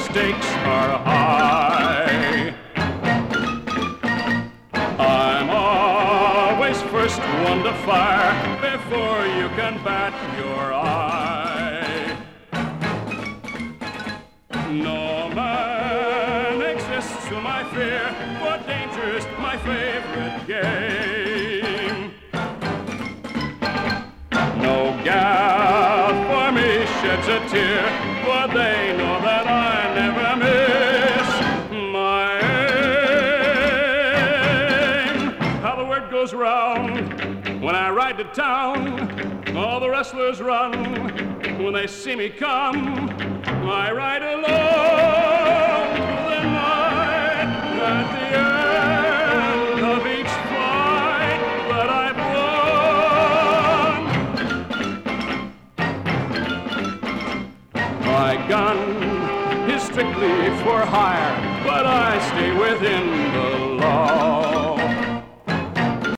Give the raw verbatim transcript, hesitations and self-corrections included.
stakes are high. I'm always first one to fire before you can bat your eye. No man exists whom I fear, for danger's my favorite game. No gal for me sheds a tear, for they know that I never miss my aim. How the word goes round when I ride to town, all the wrestlers run when they see me come. I ride alone through the night at the end of each fight that I've won. My gun is strictly for hire, but I stay within the